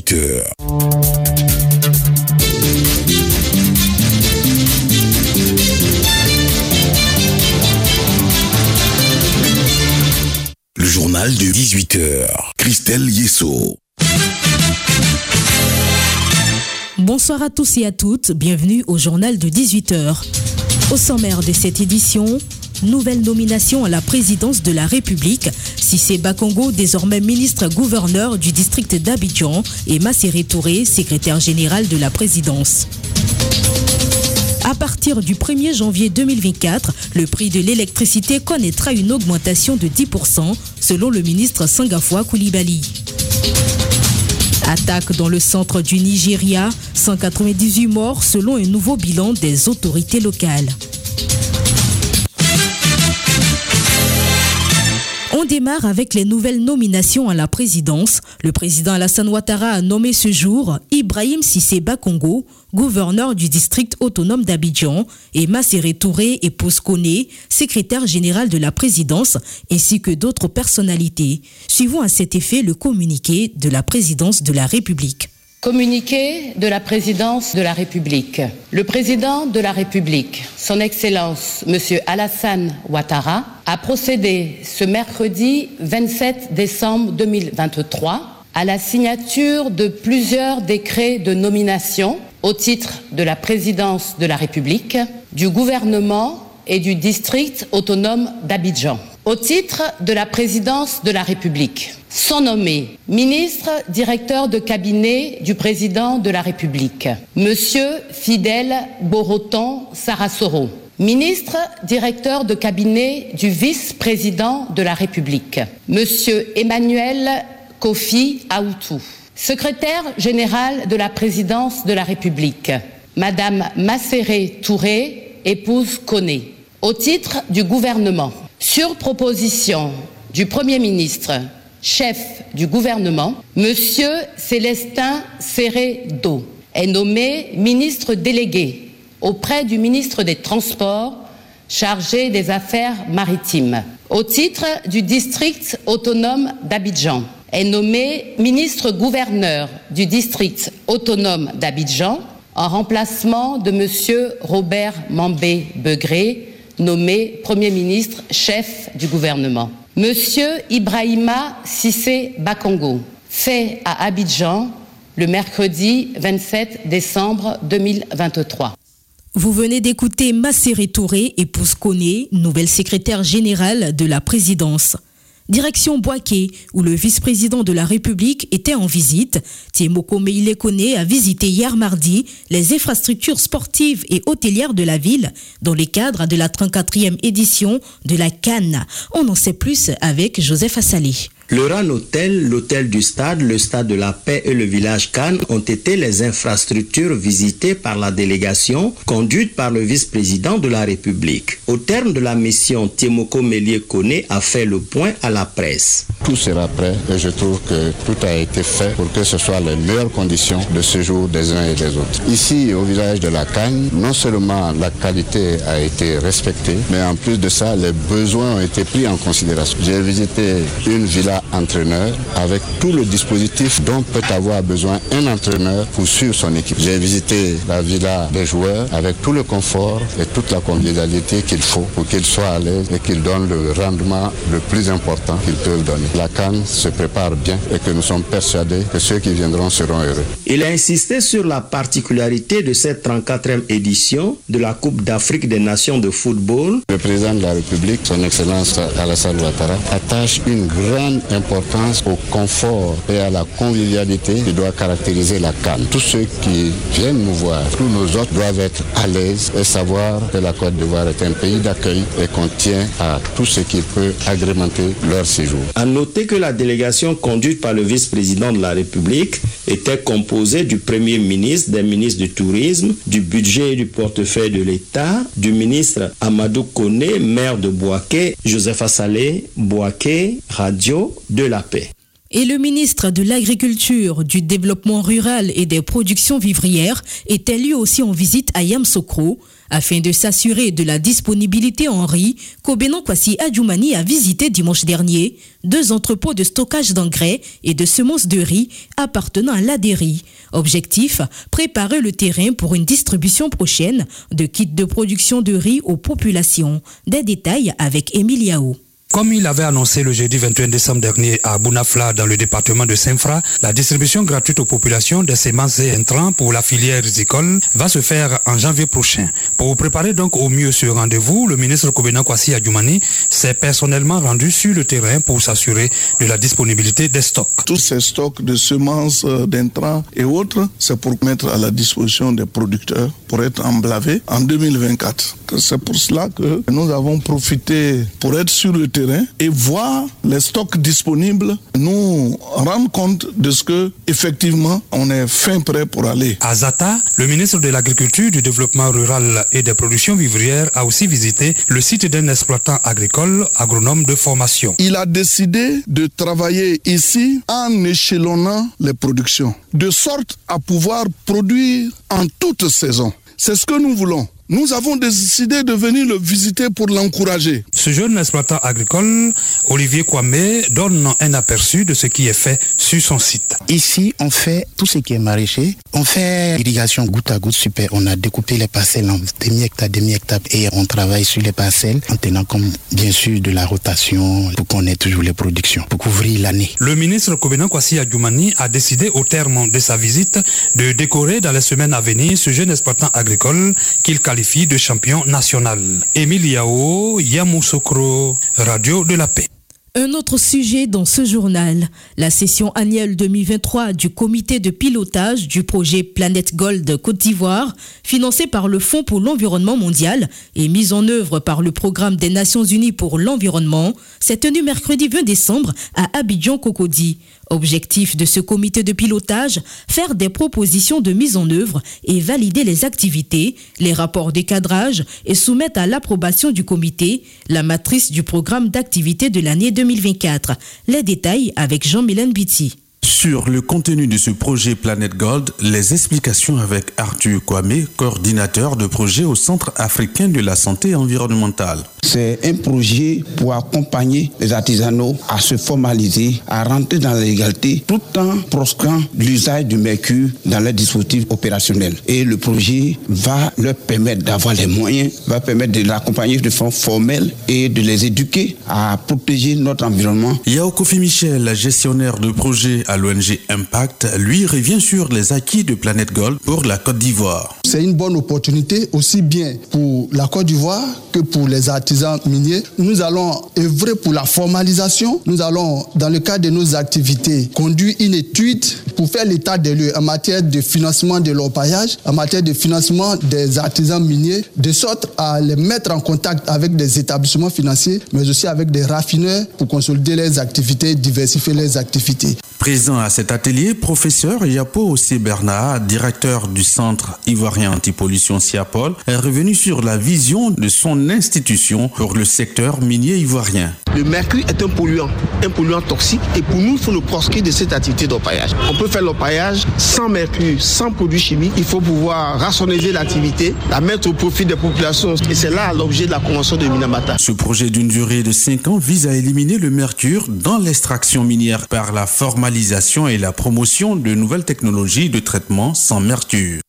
18h. Le journal de 18h. Christelle Yesso. Bonsoir à tous et à toutes, bienvenue au journal de 18h. Au sommaire de cette édition, nouvelle nomination à la présidence de la République. Cissé Bakongo, désormais ministre-gouverneur du district d'Abidjan, et Masséré Touré, secrétaire général de la présidence. À partir du 1er janvier 2024, le prix de l'électricité connaîtra une augmentation de 10%, selon le ministre Sangafoua Koulibaly. Attaque dans le centre du Nigeria, 198 morts selon un nouveau bilan des autorités locales. On démarre avec les nouvelles nominations à la présidence. Le président Alassane Ouattara a nommé ce jour Ibrahim Cissé Bakongo, gouverneur du district autonome d'Abidjan, et Masséré Touré et Pouskone, secrétaire général de la présidence, ainsi que d'autres personnalités. Suivons à cet effet le communiqué de la présidence de la République. Communiqué de la présidence de la République. Le président de la République, son Excellence, M. Alassane Ouattara, a procédé ce mercredi 27 décembre 2023 à la signature de plusieurs décrets de nomination au titre de la présidence de la République, du gouvernement et du district autonome d'Abidjan. Au titre de la présidence de la République, sont nommés ministre directeur de cabinet du président de la République, Monsieur Fidèle Boroton Sarasoro, ministre directeur de cabinet du vice-président de la République, Monsieur Emmanuel Kofi Aoutou, secrétaire général de la présidence de la République, Madame Masséré Touré, épouse Koné. Au titre du gouvernement, sur proposition du Premier ministre, chef du gouvernement, Monsieur Célestin Serré-Do est nommé ministre délégué auprès du ministre des Transports, chargé des Affaires maritimes. Au titre du district autonome d'Abidjan, est nommé ministre-gouverneur du district autonome d'Abidjan en remplacement de Monsieur Robert Mambé-Begré, nommé Premier ministre chef du gouvernement. Monsieur Ibrahima Cissé Bakongo, fait à Abidjan le mercredi 27 décembre 2023. Vous venez d'écouter Masséré Touré et Pouskone, nouvelle secrétaire générale de la présidence. Direction Boaké, où le vice-président de la République était en visite. Tiemoko Meilekone a visité hier mardi les infrastructures sportives et hôtelières de la ville dans le cadre de la 34e édition de la CAN. On en sait plus avec Joseph Assalé. Le RAN Hôtel, l'hôtel du stade, le stade de la paix et le village Cannes ont été les infrastructures visitées par la délégation conduite par le vice-président de la République. Au terme de la mission, Tiemoko Meilekone a fait le point à la presse. Tout sera prêt et je trouve que tout a été fait pour que ce soit les meilleures conditions de séjour des uns et des autres. Ici, au village de la Cannes, non seulement la qualité a été respectée, mais en plus de ça, les besoins ont été pris en considération. J'ai visité une villa entraîneur avec tout le dispositif dont peut avoir besoin un entraîneur pour suivre son équipe. J'ai visité la villa des joueurs avec tout le confort et toute la convivialité qu'il faut pour qu'ils soient à l'aise et qu'ils donnent le rendement le plus important qu'ils peuvent donner. La CAN se prépare bien et que nous sommes persuadés que ceux qui viendront seront heureux. Il a insisté sur la particularité de cette 34e édition de la Coupe d'Afrique des Nations de football. Le président de la République, son Excellence Alassane Ouattara, attache une grande importance au confort et à la convivialité qui doit caractériser la CAN. Tous ceux qui viennent nous voir, tous nos hôtes doivent être à l'aise et savoir que la Côte d'Ivoire est un pays d'accueil et qu'on tient à tout ce qui peut agrémenter leur séjour. À noter que la délégation conduite par le vice-président de la République était composée du Premier ministre, des ministres du Tourisme, du Budget et du Portefeuille de l'État, du ministre Amadou Koné, maire de Boaké, Joseph Assalé, Boaké, Radio de la Paix. Et le ministre de l'Agriculture, du Développement rural et des productions vivrières était lui aussi en visite à Yamoussoukro. Afin de s'assurer de la disponibilité en riz, Kobena Kwasi Adjoumani a visité dimanche dernier 2 entrepôts de stockage d'engrais et de semences de riz appartenant à l'ADERI. Objectif, préparer le terrain pour une distribution prochaine de kits de production de riz aux populations. Des détails avec Émile Yao. Comme il avait annoncé le jeudi 21 décembre dernier à Bounafla dans le département de Saint-Fra, la distribution gratuite aux populations des semences et intrants pour la filière rizicole va se faire en janvier prochain. Pour préparer donc au mieux ce rendez-vous, le ministre Kobena Kwasi Adjoumani s'est personnellement rendu sur le terrain pour s'assurer de la disponibilité des stocks. Tous ces stocks de semences, d'intrants et autres, c'est pour mettre à la disposition des producteurs pour être emblavés en 2024. C'est pour cela que nous avons profité pour être sur le terrain et voir les stocks disponibles, nous rendre compte de ce que effectivement on est fin prêt pour aller. À Zata, le ministre de l'Agriculture, du Développement rural et des productions vivrières a aussi visité le site d'un exploitant agricole, agronome de formation. Il a décidé de travailler ici en échelonnant les productions, de sorte à pouvoir produire en toute saison. C'est ce que nous voulons. Nous avons décidé de venir le visiter pour l'encourager. Ce jeune exploitant agricole, Olivier Kwame, donne un aperçu de ce qui est fait sur son site. Ici, on fait tout ce qui est maraîcher. On fait irrigation goutte à goutte, super. On a découpé les parcelles en demi-hectare et on travaille sur les parcelles en tenant compte, bien sûr, de la rotation pour qu'on ait toujours les productions, pour couvrir l'année. Le ministre Kobena Kwasi Adjoumani a décidé au terme de sa visite de décorer dans les semaines à venir ce jeune exploitant agricole qu'il qualifie de champion national. Émile Yao, Yamoussoukro, Radio de la Paix. Un autre sujet dans ce journal, la session annuelle 2023 du comité de pilotage du projet Planète Gold Côte d'Ivoire, financé par le Fonds pour l'environnement mondial et mise en œuvre par le Programme des Nations Unies pour l'environnement, s'est tenue mercredi 20 décembre à Abidjan-Cocody. Objectif de ce comité de pilotage, faire des propositions de mise en œuvre et valider les activités, les rapports de cadrage et soumettre à l'approbation du comité la matrice du programme d'activité de l'année 2024. Les détails avec Jean-Mélène Biti. Sur le contenu de ce projet Planète Gold, les explications avec Arthur Kwame, coordinateur de projet au Centre africain de la santé environnementale. C'est un projet pour accompagner les artisanaux à se formaliser, à rentrer dans la légalité, tout en proscrivant l'usage du mercure dans les dispositifs opérationnels. Et le projet va leur permettre d'avoir les moyens, va permettre de l'accompagner de façon formelle et de les éduquer à protéger notre environnement. Yao Kofi Michel, gestionnaire de projet à l'ONG Impact, lui revient sur les acquis de Planète Gold pour la Côte d'Ivoire. C'est une bonne opportunité aussi bien pour la Côte d'Ivoire que pour les artisans miniers. Nous allons œuvrer pour la formalisation. Nous allons, dans le cadre de nos activités, conduire une étude pour faire l'état des lieux en matière de financement de l'orpaillage, en matière de financement des artisans miniers, de sorte à les mettre en contact avec des établissements financiers, mais aussi avec des raffineurs pour consolider les activités, diversifier les activités. Présent à cet atelier, professeur Yapo Ossé Bernard, directeur du Centre ivoirien antipollution SIAPOL, est revenu sur la vision de son institution pour le secteur minier ivoirien. Le mercure est un polluant toxique et pour nous, il faut le proscrire de cette activité d'orpaillage. On peut faire l'orpaillage sans mercure, sans produits chimiques. Il faut pouvoir rationaliser l'activité, la mettre au profit des populations et c'est là l'objet de la convention de Minamata. Ce projet d'une durée de 5 ans vise à éliminer le mercure dans l'extraction minière par la formalisation et la promotion de nouvelles technologies de traitement sans mercure.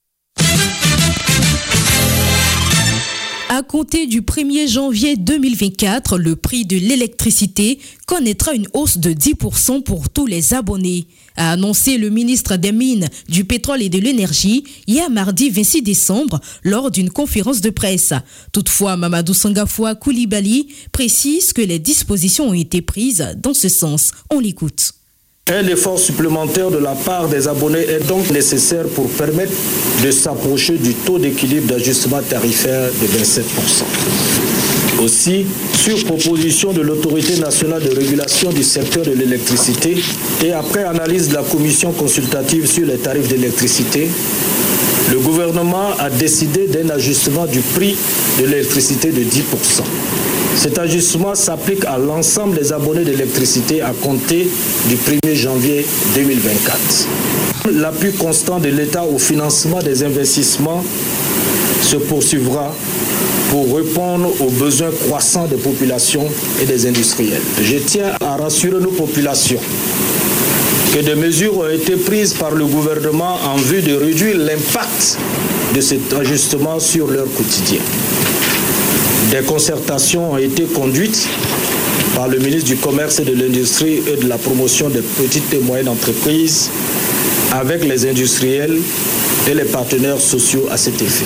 À compter du 1er janvier 2024, le prix de l'électricité connaîtra une hausse de 10% pour tous les abonnés, a annoncé le ministre des Mines, du Pétrole et de l'Énergie hier mardi 26 décembre lors d'une conférence de presse. Toutefois, Mamadou Sangafoua Koulibaly précise que les dispositions ont été prises dans ce sens. On l'écoute. Un effort supplémentaire de la part des abonnés est donc nécessaire pour permettre de s'approcher du taux d'équilibre d'ajustement tarifaire de 27%. Aussi, sur proposition de l'Autorité nationale de régulation du secteur de l'électricité et après analyse de la commission consultative sur les tarifs d'électricité, le gouvernement a décidé d'un ajustement du prix de l'électricité de 10%. Cet ajustement s'applique à l'ensemble des abonnés d'électricité à compter du 1er janvier 2024. L'appui constant de l'État au financement des investissements se poursuivra pour répondre aux besoins croissants des populations et des industriels. Je tiens à rassurer nos populations que des mesures ont été prises par le gouvernement en vue de réduire l'impact de cet ajustement sur leur quotidien. Des concertations ont été conduites par le ministre du Commerce et de l'Industrie et de la Promotion des petites et moyennes entreprises avec les industriels et les partenaires sociaux à cet effet.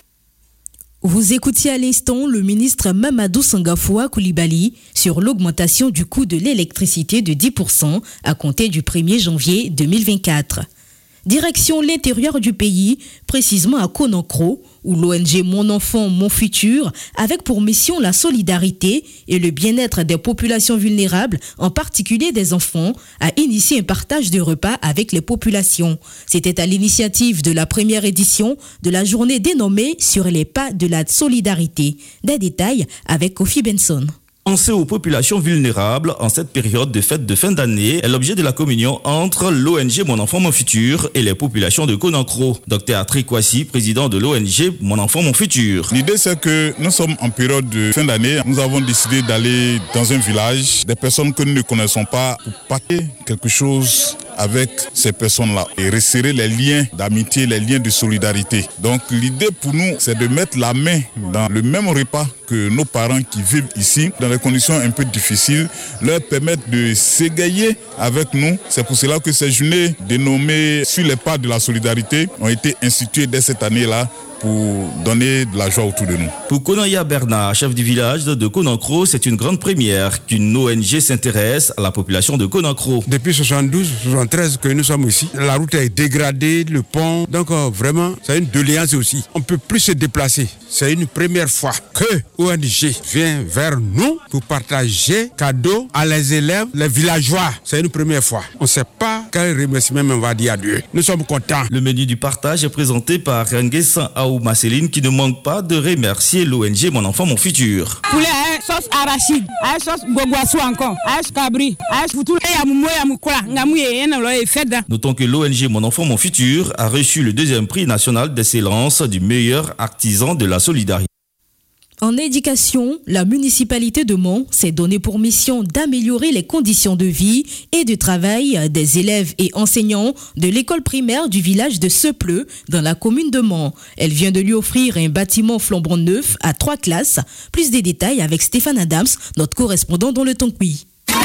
Vous écoutiez à l'instant le ministre Mamadou Sangafoua Koulibaly sur l'augmentation du coût de l'électricité de 10% à compter du 1er janvier 2024. Direction l'intérieur du pays, précisément à Konakro, où l'ONG Mon Enfant, Mon Futur, avec pour mission la solidarité et le bien-être des populations vulnérables, en particulier des enfants, a initié un partage de repas avec les populations. C'était à l'initiative de la première édition de la journée dénommée Sur les pas de la solidarité. Des détails avec Kofi Benson. Penser aux populations vulnérables en cette période de fête de fin d'année est l'objet de la communion entre l'ONG Mon Enfant, Mon Futur et les populations de Konakro. Dr Atri Kwasi, président de l'ONG Mon Enfant, Mon Futur. L'idée, c'est que nous sommes en période de fin d'année. Nous avons décidé d'aller dans un village, des personnes que nous ne connaissons pas, pour partager quelque chose avec ces personnes-là et resserrer les liens d'amitié, les liens de solidarité. Donc l'idée pour nous, c'est de mettre la main dans le même repas que nos parents qui vivent ici, dans des conditions un peu difficiles, leur permettre de s'égayer avec nous. C'est pour cela que ces journées dénommées Sur les pas de la solidarité ont été instituées dès cette année-là pour donner de la joie autour de nous. Pour Konaya Bernard, chef du village de Konakro, c'est une grande première qu'une ONG s'intéresse à la population de Konakro. Depuis 72-73 que nous sommes ici, la route est dégradée, le pont, donc vraiment, c'est une doléance aussi. On ne peut plus se déplacer. C'est une première fois que ONG vient vers nous pour partager cadeaux à les élèves, les villageois. C'est une première fois. On ne sait pas quel remerciement on va dire à Dieu. Nous sommes contents. Le menu du partage est présenté par Renguessan Aou Marceline qui ne manque pas de remercier l'ONG Mon Enfant, Mon Futur. Poulet, sauce arachide, sauce gogoassou encore, cabri, foutou, Notons que l'ONG Mon Enfant, Mon Futur a reçu le 2e prix national d'excellence du meilleur artisan de la solidarité. En éducation, la municipalité de Mont s'est donné pour mission d'améliorer les conditions de vie et de travail des élèves et enseignants de l'école primaire du village de Sepleu dans la commune de Mont. Elle vient de lui offrir un bâtiment flambant neuf à 3 classes. Plus de détails avec Stéphane Adams, notre correspondant dans le Tonkoui.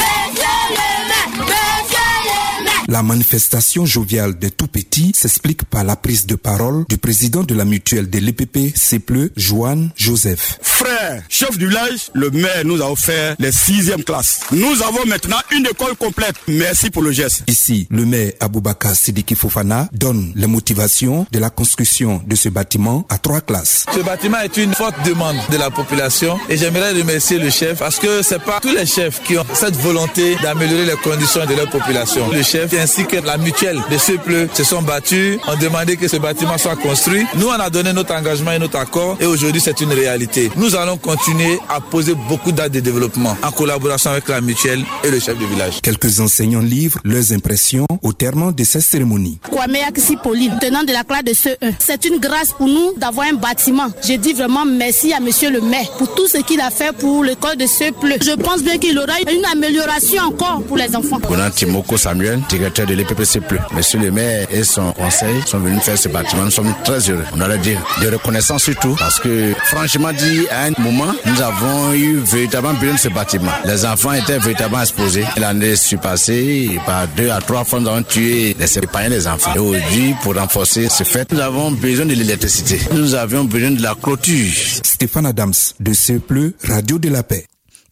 La manifestation joviale des tout-petits s'explique par la prise de parole du président de la mutuelle de l'EPP, Sepleu, Joanne Joseph. Frère, chef du village, le maire nous a offert les 6e classes. Nous avons maintenant une école complète. Merci pour le geste. Ici, le maire Aboubakar Sidiki Fofana donne les motivations de la construction de ce bâtiment à 3 classes. Ce bâtiment est une forte demande de la population et j'aimerais remercier le chef parce que c'est pas tous les chefs qui ont cette volonté d'améliorer les conditions de leur population. Le chef ainsi que la mutuelle de Sepleu se sont battus, ont demandé que ce bâtiment soit construit. Nous, on a donné notre engagement et notre accord et aujourd'hui, c'est une réalité. Nous allons continuer à poser beaucoup d'actes de développement en collaboration avec la mutuelle et le chef du village. Quelques enseignants livrent leurs impressions au terme de cette cérémonie. Kwame Pauline, tenant de la classe de CE1. C'est une grâce pour nous d'avoir un bâtiment. Je dis vraiment merci à monsieur le maire pour tout ce qu'il a fait pour l'école de Sepleu. Je pense bien qu'il aura une amélioration encore pour les enfants. Timoko Samuel, directeur de l'EPP Sepleu. Monsieur le maire et son conseil sont venus faire ce bâtiment. Nous sommes très heureux. On allait dire de reconnaissance surtout parce que franchement dit à un moment nous avons eu véritablement besoin de ce bâtiment. Les enfants étaient véritablement exposés. L'année passée, par 2 à 3 fois nous avons tué les épargnants des enfants. Et aujourd'hui, pour renforcer ce fait, nous avons besoin de l'électricité. Nous avions besoin de la clôture. Stéphane Adams de Sepleu, Radio de la Paix.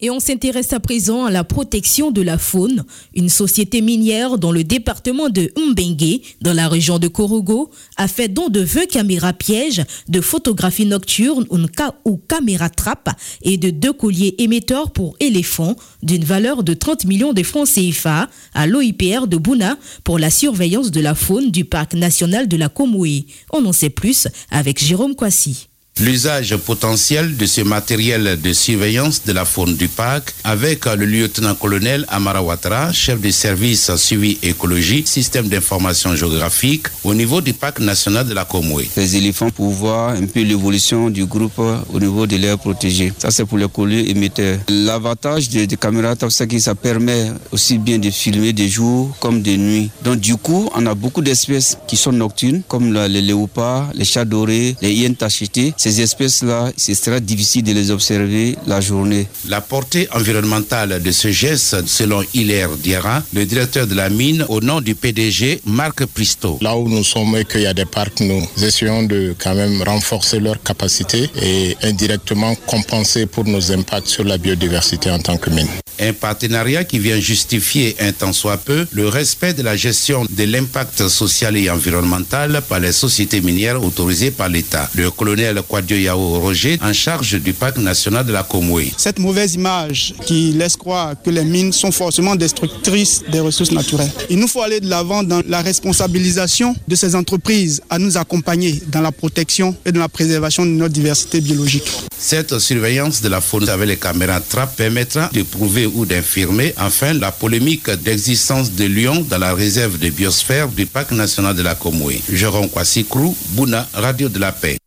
Et on s'intéresse à présent à la protection de la faune. Une société minière dans le département de Mbengue, dans la région de Korogo, a fait don de 20 caméras pièges, de photographie nocturne ou caméra trappe et de 2 colliers émetteurs pour éléphants d'une valeur de 30 millions de francs CFA à l'OIPR de Bouna pour la surveillance de la faune du parc national de la Komoué. On en sait plus avec Jérôme Kwasi. L'usage potentiel de ce matériel de surveillance de la faune du parc avec le lieutenant-colonel Amara Ouattara, chef de service suivi écologie, système d'information géographique au niveau du parc national de la Komoué. Les éléphants pour voir un peu l'évolution du groupe au niveau de l'aire protégée. Ça c'est pour les colliers émetteurs. L'avantage des caméras, c'est que ça permet aussi bien de filmer de jour comme de nuit. Donc du coup, on a beaucoup d'espèces qui sont nocturnes comme les léopards, les chats dorés, les hyènes tachetées. Ces espèces-là, c'est très difficile de les observer la journée. La portée environnementale de ce geste, selon Hilaire Diarra, le directeur de la mine, au nom du PDG Marc Pristo. Là où nous sommes et qu'il y a des parcs, nous essayons de quand même renforcer leur capacité et indirectement compenser pour nos impacts sur la biodiversité en tant que mine. Un partenariat qui vient justifier un tant soit peu le respect de la gestion de l'impact social et environnemental par les sociétés minières autorisées par l'État. Le colonel Kwadio Yao Roger, en charge du parc national de la Komoué. Cette mauvaise image qui laisse croire que les mines sont forcément destructrices des ressources naturelles. Il nous faut aller de l'avant dans la responsabilisation de ces entreprises à nous accompagner dans la protection et dans la préservation de notre diversité biologique. Cette surveillance de la faune avec les caméras trappe permettra de prouver ou d'infirmer enfin la polémique d'existence de lions dans la réserve de biosphère du parc national de la Komoué. Jérôme Kwasi Krou, Bouna, Radio de la Paix.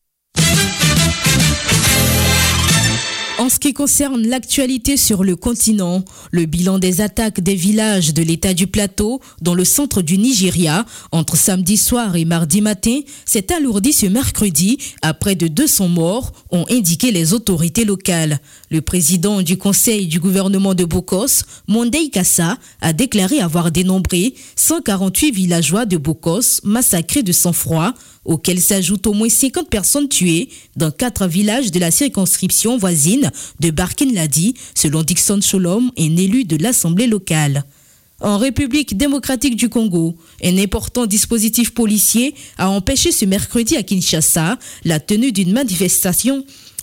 En ce qui concerne l'actualité sur le continent, le bilan des attaques des villages de l'État du Plateau dans le centre du Nigeria entre samedi soir et mardi matin s'est alourdi ce mercredi à près de 200 morts, ont indiqué les autorités locales. Le président du conseil du gouvernement de Bokos, Mondei Kassa, a déclaré avoir dénombré 148 villageois de Bokos massacrés de sang-froid, auxquels s'ajoutent au moins 50 personnes tuées dans 4 villages de la circonscription voisine de Barkin-Ladi, selon Dixon Sholom, un élu de l'Assemblée locale. En République démocratique du Congo, un important dispositif policier a empêché ce mercredi à Kinshasa la tenue d'une manifestation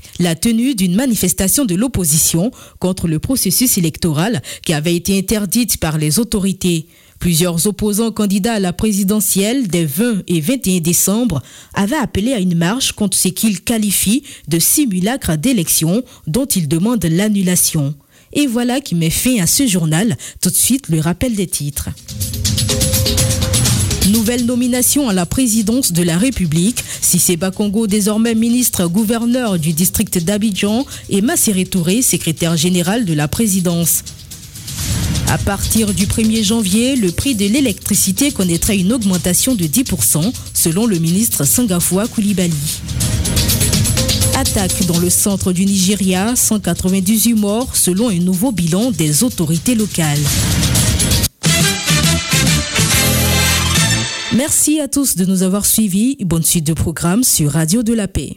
de l'opposition contre le processus électoral qui avait été interdite par les autorités. Plusieurs opposants candidats à la présidentielle des 20 et 21 décembre avaient appelé à une marche contre ce qu'ils qualifient de simulacre d'élection dont ils demandent l'annulation. Et voilà qui met fin à ce journal. Tout de suite, le rappel des titres. Nouvelle nomination à la présidence de la République. Cissé Bakongo, désormais ministre-gouverneur du district d'Abidjan, et Masséré Touré, secrétaire général de la présidence. À partir du 1er janvier, le prix de l'électricité connaîtrait une augmentation de 10%, selon le ministre Sangafoua Koulibaly. Attaque dans le centre du Nigeria, 198 morts, selon un nouveau bilan des autorités locales. Merci à tous de nous avoir suivis. Bonne suite de programmes sur Radio de la Paix.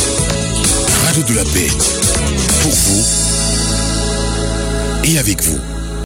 Radio de la Paix. Pour vous et avec vous.